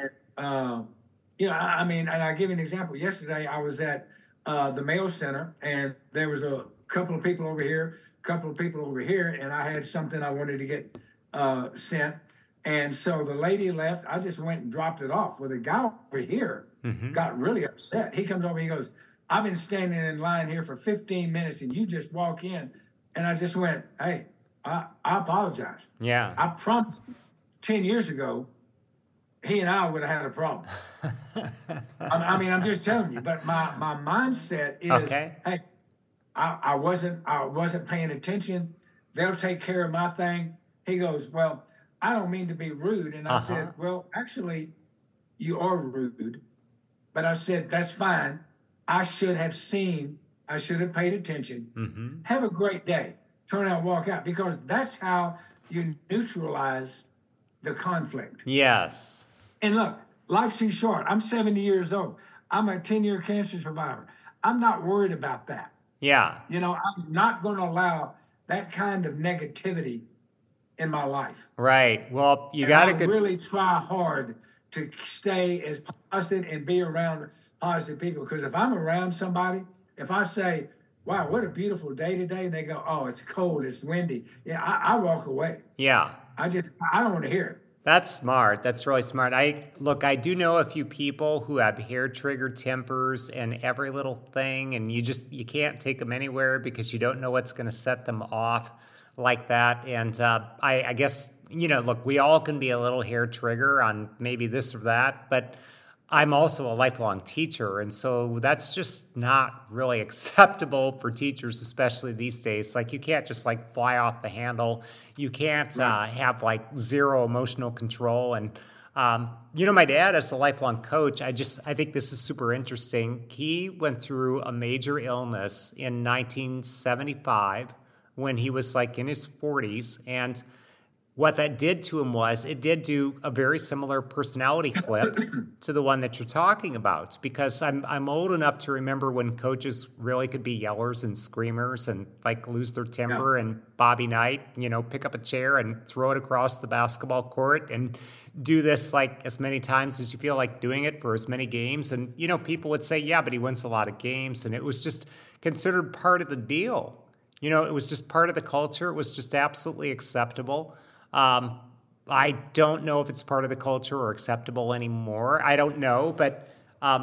and I'll give you an example. Yesterday, I was at the Mayo Center, and there was a couple of people over here, and I had something I wanted to get sent. And so the lady left. I just went and dropped it off. Well, the guy over here got really upset. He comes over, he goes, I've been standing in line here for 15 minutes, and you just walk in. And I just went, hey, I apologize. Yeah. I promise you, 10 years ago, he and I would have had a problem. I'm just telling you. But my mindset is, hey, I wasn't paying attention. They'll take care of my thing. He goes, well, I don't mean to be rude. And I said, well, actually, you are rude. But I said, that's fine. I should have paid attention. Have a great day. Turn out, walk out. Because that's how you neutralize the conflict. Yes. And look, life's too short. I'm 70 years old. I'm a 10-year cancer survivor. I'm not worried about that. Yeah. I'm not going to allow that kind of negativity in my life. Right. Well, you And got I a good. really try hard to stay as positive and be around positive people. Because if I'm around somebody, if I say, wow, what a beautiful day today, and they go, oh, it's cold, it's windy, yeah, I walk away. Yeah. I don't want to hear it. That's smart. That's really smart. I do know a few people who have hair trigger tempers and every little thing, and you can't take them anywhere because you don't know what's going to set them off like that. And I guess, look, we all can be a little hair trigger on maybe this or that, but I'm also a lifelong teacher, and so that's just not really acceptable for teachers, especially these days. Like, you can't just like fly off the handle. You can't have like zero emotional control. And my dad, as a lifelong coach, I think this is super interesting. He went through a major illness in 1975 when he was like in his 40s, and what that did to him was it did do a very similar personality flip to the one that you're talking about, because I'm old enough to remember when coaches really could be yellers and screamers and like lose their temper. Yeah. And Bobby Knight, pick up a chair and throw it across the basketball court and do this like as many times as you feel like doing it for as many games. And, people would say, yeah, but he wins a lot of games. And it was just considered part of the deal. It was just part of the culture. It was just absolutely acceptable. I don't know if it's part of the culture or acceptable anymore. I don't know. But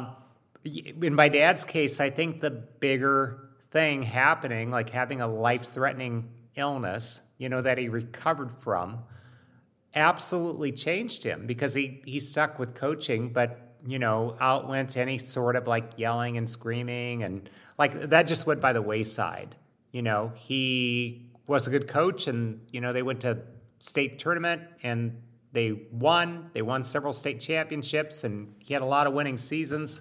in my dad's case, I think the bigger thing happening, like having a life-threatening illness, that he recovered from, absolutely changed him, because he stuck with coaching, but, outwent any sort of like yelling and screaming, and like that just went by the wayside. He was a good coach, and, they went to state tournament and they won several state championships, and he had a lot of winning seasons.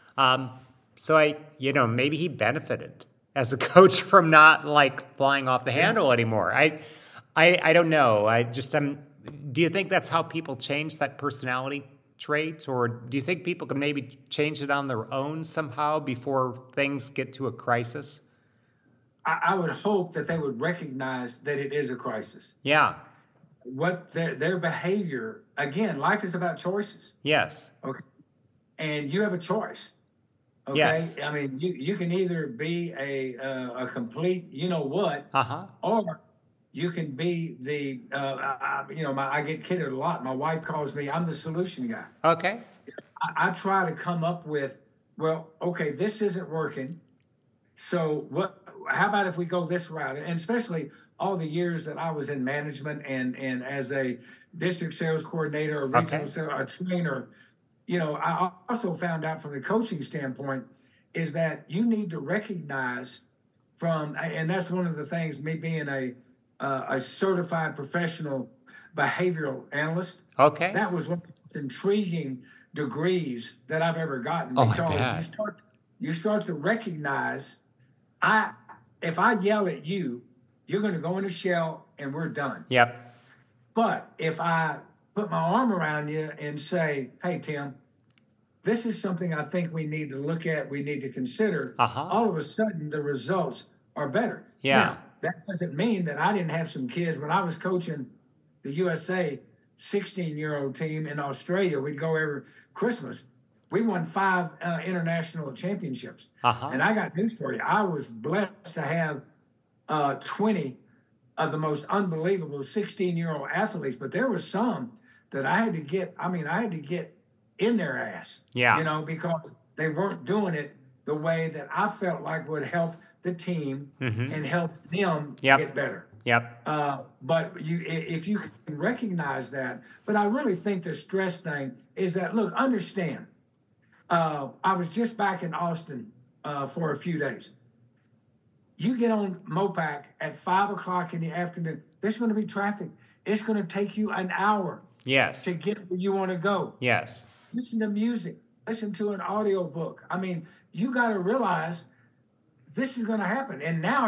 So maybe he benefited as a coach from not like flying off the handle anymore. I don't know. Do you think that's how people change that personality trait, or do you think people can maybe change it on their own somehow before things get to a crisis? I would hope that they would recognize that it is a crisis. Yeah. What their behavior, again, life is about choices. Yes. Okay. And you have a choice. Okay. Yes. I mean, you can either be a complete, or you can be the, I get kidded a lot. My wife calls me, I'm the solution guy. Okay. I try to come up with, well, okay, this isn't working. So how about if we go this route? And especially all the years that I was in management and as a district sales coordinator, or regional sales, a trainer, I also found out from the coaching standpoint is that you need to recognize and that's one of the things, me being a certified professional behavioral analyst. Okay. That was one of the most intriguing degrees that I've ever gotten, because you start to recognize, if I yell at you, you're going to go in a shell and we're done. Yep. But if I put my arm around you and say, hey, Tim, this is something I think we need to look at, we need to consider, all of a sudden the results are better. Yeah. Now, that doesn't mean that I didn't have some kids. When I was coaching the USA 16-year-old team in Australia, we'd go every Christmas. We won 5 international championships. And I got news for you. I was blessed to have 20 of the most unbelievable 16-year-old athletes, but there were some that I had to get in their ass, because they weren't doing it the way that I felt like would help the team and help them get better. Yep. But if you can recognize that, but I really think the stress thing is that, look, understand, I was just back in Austin for a few days. You get on Mopac at 5 o'clock in the afternoon, there's going to be traffic. It's going to take you an hour to get where you want to go. Yes. Listen to music. Listen to an audio book. I mean, you got to realize this is going to happen. And now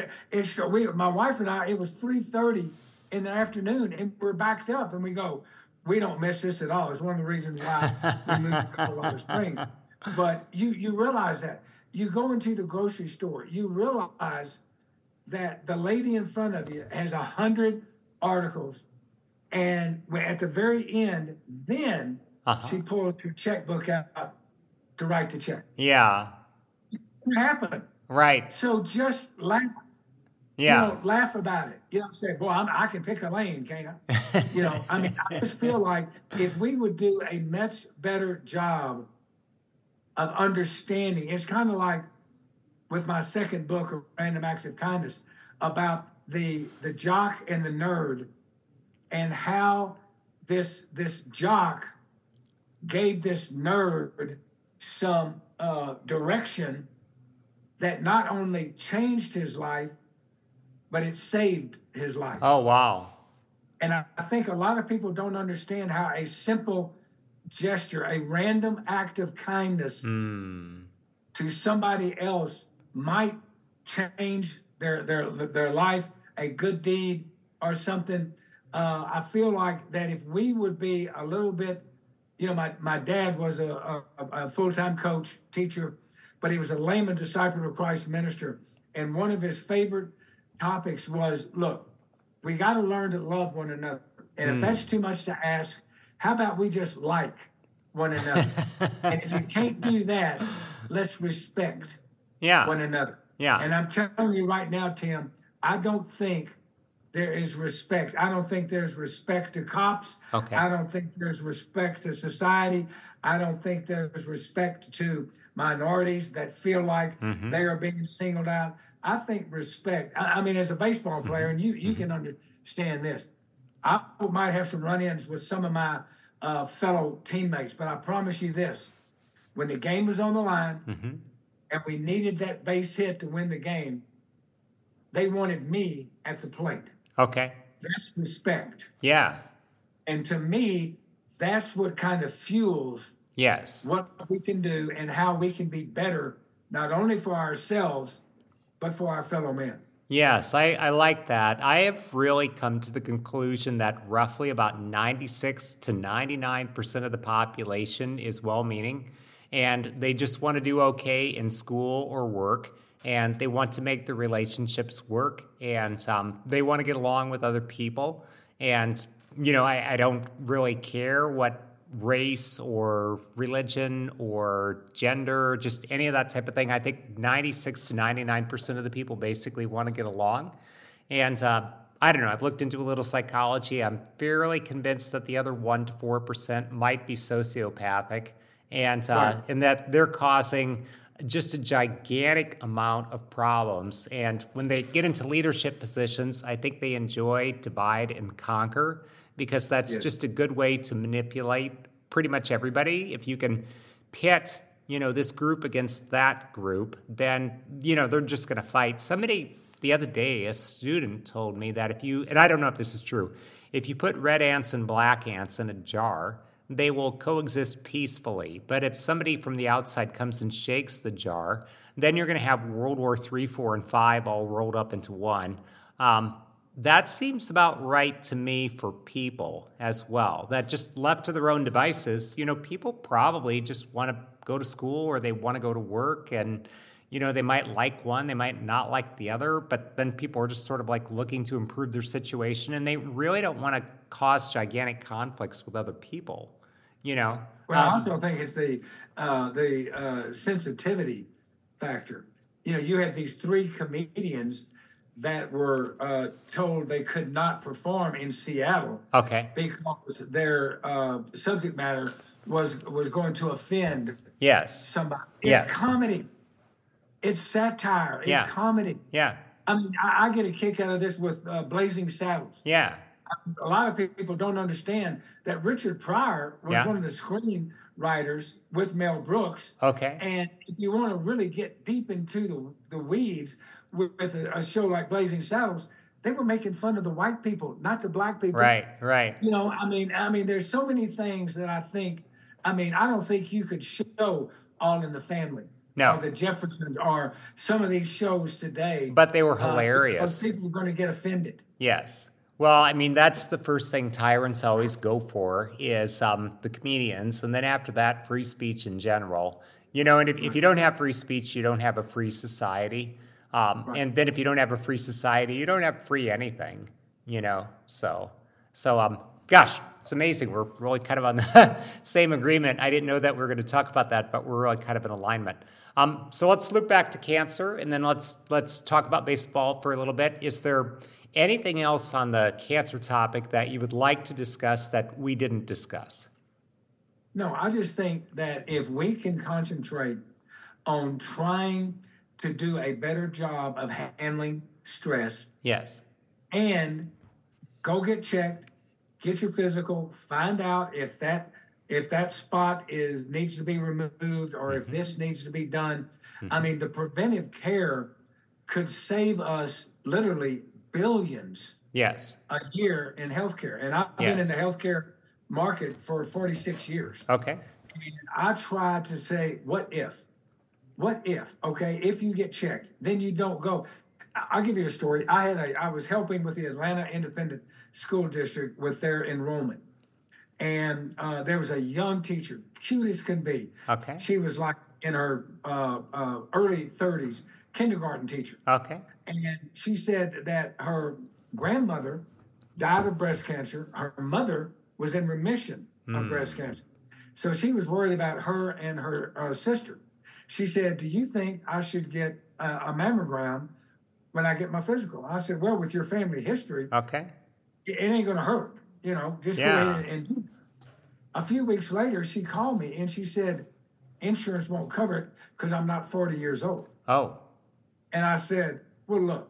my wife and I, it was 3:30 in the afternoon, and we're backed up, and we go, we don't miss this at all. It's one of the reasons why we moved to Colorado Springs. But you realize that. You go into the grocery store, you realize that the lady in front of you has 100 articles, and at the very end, then she pulls her checkbook out to write the check. Yeah. What happened? Right. So just laugh. Yeah. Laugh about it. Say, boy, I can pick a lane, can't I? I mean, I just feel like if we would do a much better job of understanding, it's kind of like with my second book of Random Acts of Kindness about the jock and the nerd, and how this jock gave this nerd some direction that not only changed his life, but it saved his life. Oh, wow. And I think a lot of people don't understand how a simple gesture, a random act of kindness to somebody else might change their life, a good deed or something. I feel like that if we would be a little bit, my dad was a full-time coach, teacher, but he was a layman disciple of Christ minister. And one of his favorite topics was, look, we got to learn to love one another. And if that's too much to ask, how about we just like one another? And if you can't do that, let's respect one another. Yeah. And I'm telling you right now, Tim, I don't think there is respect. I don't think there's respect to cops. Okay. I don't think there's respect to society. I don't think there's respect to minorities that feel like they are being singled out. I think respect, I mean, as a baseball player, and you can understand this, I might have some run-ins with some of my fellow teammates, but I promise you this, when the game was on the line and we needed that base hit to win the game, they wanted me at the plate. Okay. That's respect. Yeah. And to me, that's what kind of fuels what we can do and how we can be better, not only for ourselves, but for our fellow men. Yes, I like that. I have really come to the conclusion that roughly about 96 to 99% of the population is well-meaning, and they just want to do okay in school or work, and they want to make the relationships work, and they want to get along with other people. And, I don't really care what race or religion or gender, just any of that type of thing. I think 96 to 99% of the people basically want to get along. And I don't know, I've looked into a little psychology. I'm fairly convinced that the other 1 to 4% might be sociopathic, and that they're causing just a gigantic amount of problems. And when they get into leadership positions, I think they enjoy divide and conquer, because that's just a good way to manipulate pretty much everybody. If you can pit, this group against that group, then, they're just going to fight. Somebody the other day, a student told me that and I don't know if this is true, if you put red ants and black ants in a jar, they will coexist peacefully. But if somebody from the outside comes and shakes the jar, then you're going to have World War III, 4, and 5 all rolled up into one. That seems about right to me for people as well, that just left to their own devices, people probably just want to go to school or they want to go to work, and, they might like one, they might not like the other, but then people are just sort of like looking to improve their situation, and they really don't want to cause gigantic conflicts with other people, Well, I also think it's the sensitivity factor. You had these 3 comedians that were told they could not perform in Seattle. Okay. Because their subject matter was going to offend somebody. It's comedy. It's satire. It's comedy. Yeah. I mean, I get a kick out of this with Blazing Saddles. Yeah. A lot of people don't understand that Richard Pryor was one of the screenwriters with Mel Brooks. Okay. And if you want to really get deep into the weeds with a show like Blazing Saddles, they were making fun of the white people, not the black people. Right. I mean, there's so many things that I don't think you could show All in the Family. No. Or the Jeffersons, or some of these shows today. But they were hilarious. Because people are going to get offended. Yes. Well, I mean, that's the first thing tyrants always go for is the comedians. And then after that, free speech in general. And if you don't have free speech, you don't have a free society. Right. And then if you don't have a free society, you don't have free anything, you know? Gosh, it's amazing. We're really kind of on the same agreement. I didn't know that we were going to talk about that, but we're really kind of in alignment. So let's loop back to cancer, and then let's talk about baseball for a little bit. Is there anything else on the cancer topic that you would like to discuss that we didn't discuss? No, I just think that if we can concentrate on trying to do a better job of handling stress, Yes. and go get checked, get your physical, find out if that spot needs to be removed or if this needs to be done. I mean, the preventive care could save us literally billions Yes. a year in healthcare. And I've been in the healthcare market for 46 years. Okay. And I try to say, what if? What if? Okay, if you get checked, then you don't go. I'll give you a story. I was helping with the Atlanta Independent School District with their enrollment. And there was a young teacher, cute as can be. Okay. She was like in her early 30s, kindergarten teacher. Okay. And she said that her grandmother died of breast cancer. Her mother was in remission of breast cancer. So she was worried about her and her sister. She said, do you think I should get a mammogram when I get my physical? I said, well, with your family history, Okay. it ain't going to hurt, just go ahead and do it. A few weeks later, she called me and she said, insurance won't cover it because I'm not 40 years old. Oh. And I said, well, look,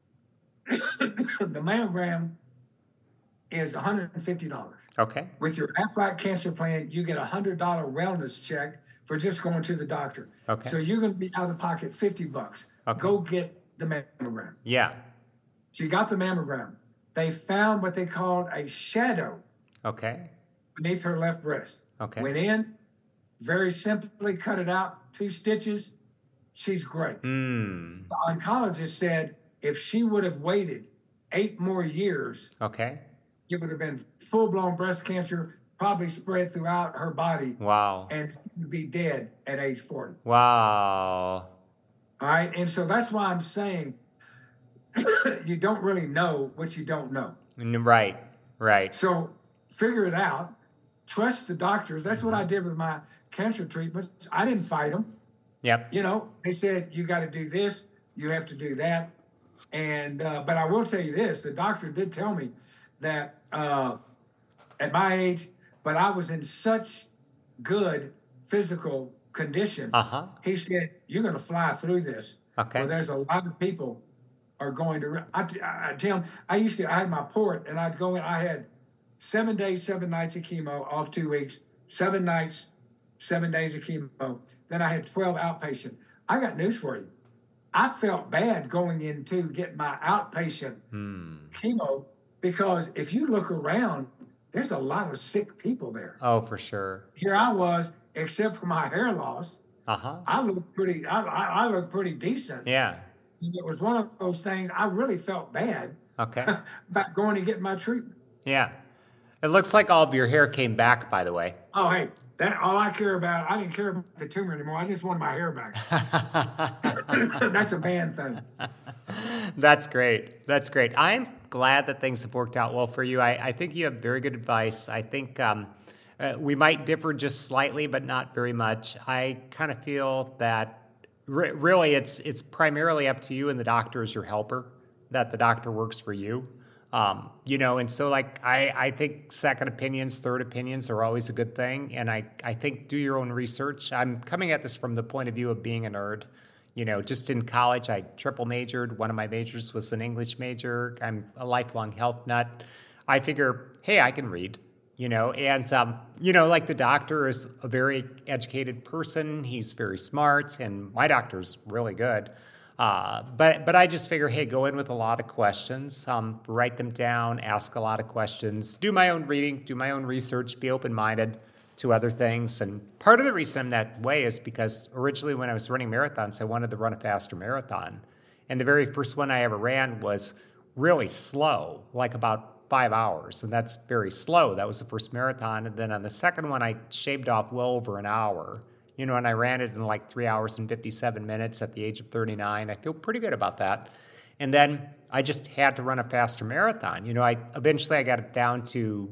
the mammogram is $150. Okay. With your Aflac cancer plan, you get a $100 wellness check for just going to the doctor. Okay. So you're going to be out of pocket $50. Okay. Go get the mammogram. Yeah. She got the mammogram. They found what they called a shadow Okay. beneath her left breast. Okay. Went in, very simply cut it out, 2 stitches. She's great. The oncologist said if she would have waited 8 more years, Okay. it would have been full-blown breast cancer, probably spread throughout her body, Wow. and she would be dead at age 40. Wow. All right. And so that's why I'm saying you don't really know what you don't know. Right. Right. So figure it out. Trust the doctors. That's what I did with my cancer treatments. I didn't fight them. Yep. They said, you got to do this. You have to do that. And, but I will tell you this, the doctor did tell me that at my age, but I was in such good physical condition. He said, you're going to fly through this. Okay. Well, there's a lot of people are going to, I tell them, I had my port and I'd go in, I had 7 days, 7 nights of chemo, off 2 weeks, 7 nights, 7 days of chemo. Then I had 12 outpatient. I got news for you. I felt bad going into getting my outpatient chemo because if you look around, there's a lot of sick people there. Oh, for sure. Here I was, except for my hair loss. I looked pretty. I looked pretty decent. Yeah. It was one of those things. I really felt bad. Okay. About going to get my treatment. Yeah. It looks like all of your hair came back, by the way. Oh, hey, that all I care about. I didn't care about the tumor anymore. I just wanted my hair back. That's a bad thing. That's great. That's great. I'm glad that things have worked out well for you. I think you have very good advice. I think we might differ just slightly, but not very much. I kind of feel that really it's primarily up to you and the doctor as your helper, that the doctor works for you. And so I think second opinions, third opinions are always a good thing. And I think do your own research. I'm coming at this from the point of view of being a nerd. Just in college, I triple majored. One of my majors was an English major. I'm a lifelong health nut. I figure, hey, I can read, and the doctor is a very educated person. He's very smart, and my doctor's really good. But I just figure, hey, go in with a lot of questions, write them down, ask a lot of questions, do my own reading, do my own research, be open-minded to other things. And part of the reason I'm that way is because originally when I was running marathons, I wanted to run a faster marathon. And the very first one I ever ran was really slow, like about 5 hours. And that's very slow. That was the first marathon. And then on the second one, I shaved off well over an hour, and I ran it in like 3 hours and 57 minutes at the age of 39. I feel pretty good about that. And then I just had to run a faster marathon. I eventually got it down to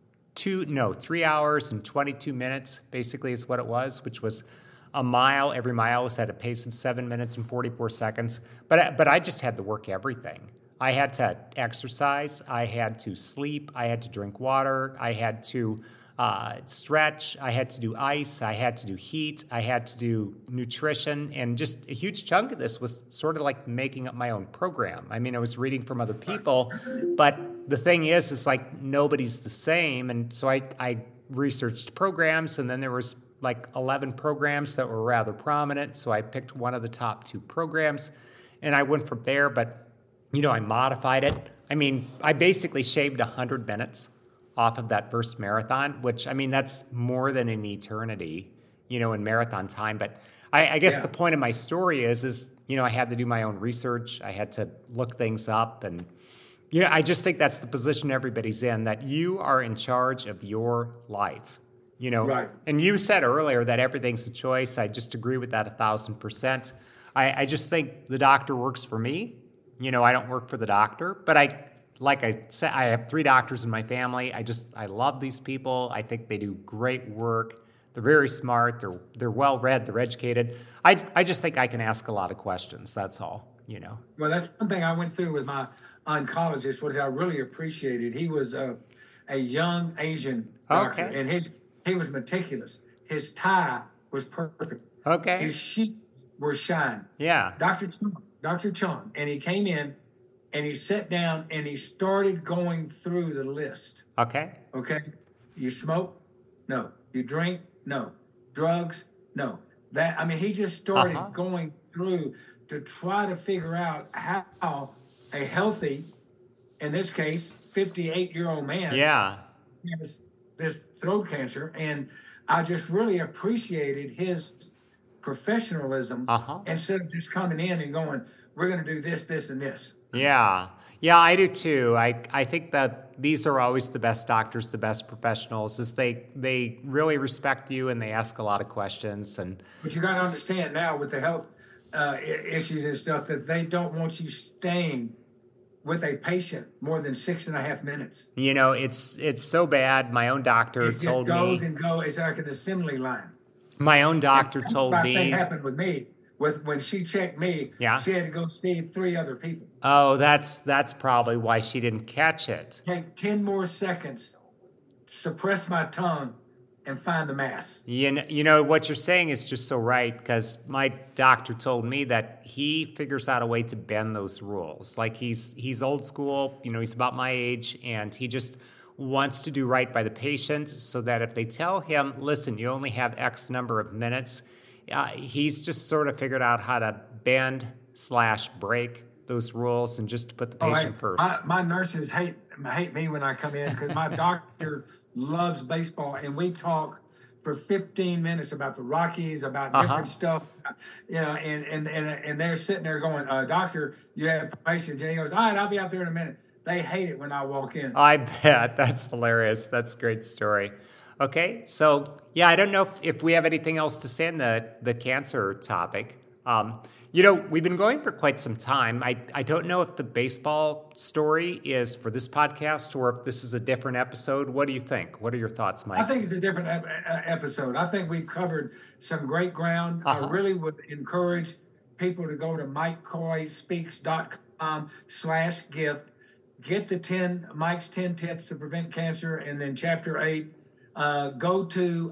3 hours and 22 minutes, basically is what it was, which was a mile. Every mile was at a pace of 7 minutes and 44 seconds. But I just had to work everything. I had to exercise. I had to sleep. I had to drink water. I had to stretch. I had to do ice. I had to do heat. I had to do nutrition. And just a huge chunk of this was sort of like making up my own program. I mean, I was reading from other people, but the thing is like nobody's the same. And so I researched programs, and then there was like 11 programs that were rather prominent. So I picked one of the top 2 programs, and I went from there. But I modified it. I mean, I basically shaved 100 minutes off of that first marathon, which, I mean, that's more than an eternity, in marathon time. But I guess the point of my story is, I had to do my own research. I had to look things up. And, I just think that's the position everybody's in, that you are in charge of your life, Right. And you said earlier that everything's a choice. I just agree with that 1,000%. I just think the doctor works for me. I don't work for the doctor, but like I said, I have 3 doctors in my family. I love these people. I think they do great work. They're very smart. They're well read. They're educated. I just think I can ask a lot of questions. That's all. Well, that's one thing I went through with my oncologist, which I really appreciated. He was a young Asian doctor, and he was meticulous. His tie was perfect. Okay. His sheets were shine. Yeah. Dr. Chung, and he came in and he sat down and he started going through the list. Okay. You smoke? No. You drink? No. Drugs? No. He just started going through to try to figure out how a healthy, in this case, 58-year-old man has this throat cancer. And I just really appreciated his professionalism instead of just coming in and going, we're going to do this, this, and this. Yeah, I do too. I think that these are always the best doctors, the best professionals, is they really respect you and they ask a lot of questions. But you got to understand now with the health issues and stuff that they don't want you staying with a patient more than 6.5 minutes. It's so bad. My own doctor told me. It goes and goes. It's like an assembly line. My own doctor told me. That happened with me. When she checked me, she had to go see 3 other people. Oh, that's probably why she didn't catch it. Take 10 more seconds, suppress my tongue, and find the mass. What you're saying is just so right, because my doctor told me that he figures out a way to bend those rules. Like he's old school, he's about my age, and he just wants to do right by the patient, so that if they tell him, listen, you only have X number of minutes, he's just sort of figured out how to bend/break those rules and just to put the patient first. My nurses hate me when I come in because my doctor loves baseball, and we talk for 15 minutes about the Rockies, about different stuff, and they're sitting there going, doctor, you have patients. And he goes, all right, I'll be out there in a minute. They hate it when I walk in. I bet. That's hilarious. That's a great story. Okay, so I don't know if we have anything else to say on the cancer topic. We've been going for quite some time. I don't know if the baseball story is for this podcast or if this is a different episode. What do you think? What are your thoughts, Mike? I think it's a different episode. I think we've covered some great ground. I really would encourage people to go to MikeCoyspeaks.com/gift. Get the Mike's 10 tips to prevent cancer, and then chapter 8. Go to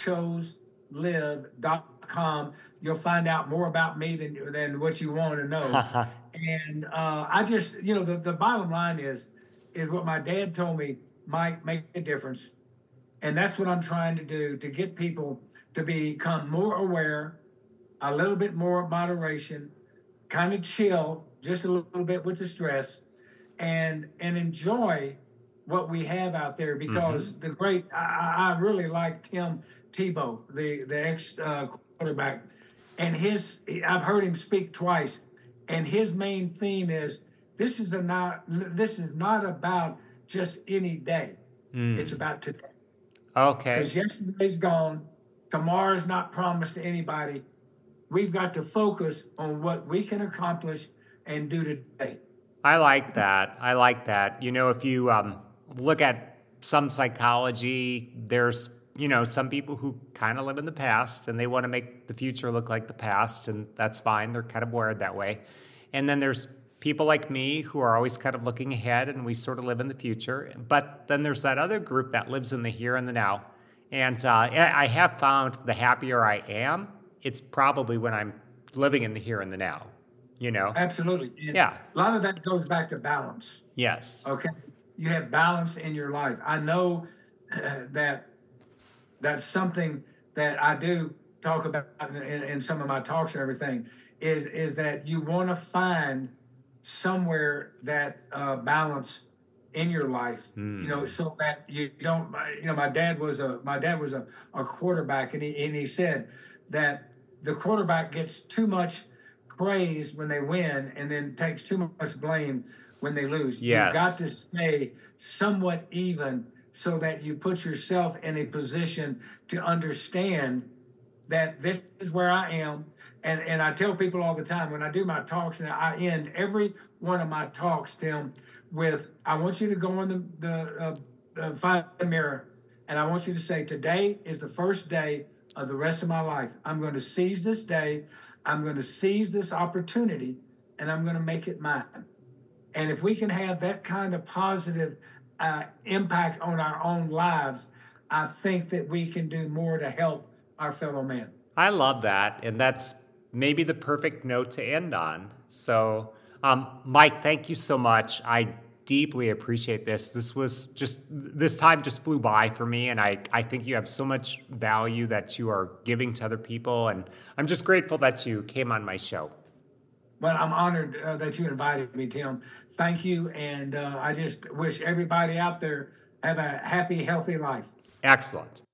ichoselive.com. You'll find out more about me than what you want to know. And I just, the bottom line is what my dad told me, Mike, make a difference. And that's what I'm trying to do, to get people to become more aware, a little bit more moderation, kind of chill just a little bit with the stress, and enjoy what we have out there, because the great, I really like Tim Tebow, the ex quarterback, and I've heard him speak twice, and his main theme is this is not about just any day. It's about today. Okay. Because yesterday's gone, Tomorrow's not promised to anybody. We've got to focus on what we can accomplish and do today. I like that. I like that. You know, if you look at some psychology, there's, you know, some people who kind of live in the past and they want to make the future look like the past, and that's fine. They're kind of wired that way. And then there's people like me who are always kind of looking ahead and we sort of live in the future. But then there's that other group that lives in the here and the now. And I have found the happier I am, it's probably when I'm living in the here and the now, you know? Absolutely. And Yeah. a lot of that goes back to balance. Yes. Okay. You have balance in your life. I know that that's something that I do talk about in some of my talks and everything is that you want to find somewhere that balance in your life, you know, so that you don't, you know, my dad was a quarterback, and he said that the quarterback gets too much praise when they win and then takes too much blame when they lose. Yes. You've got to stay somewhat even so that you put yourself in a position to understand that this is where I am. And I tell people all the time when I do my talks, and I end every one of my talks, Tim, with, I want you to go in find the mirror, and I want you to say, today is the first day of the rest of my life. I'm going to seize this day. I'm going to seize this opportunity, and I'm going to make it mine. And if we can have that kind of positive impact on our own lives, I think that we can do more to help our fellow man. I love that. And that's maybe the perfect note to end on. So, Mike, thank you so much. I deeply appreciate this. This time just flew by for me. And I think you have so much value that you are giving to other people. And I'm just grateful that you came on my show. Well, I'm honored that you invited me, Tim. Thank you. And I just wish everybody out there have a happy, healthy life. Excellent.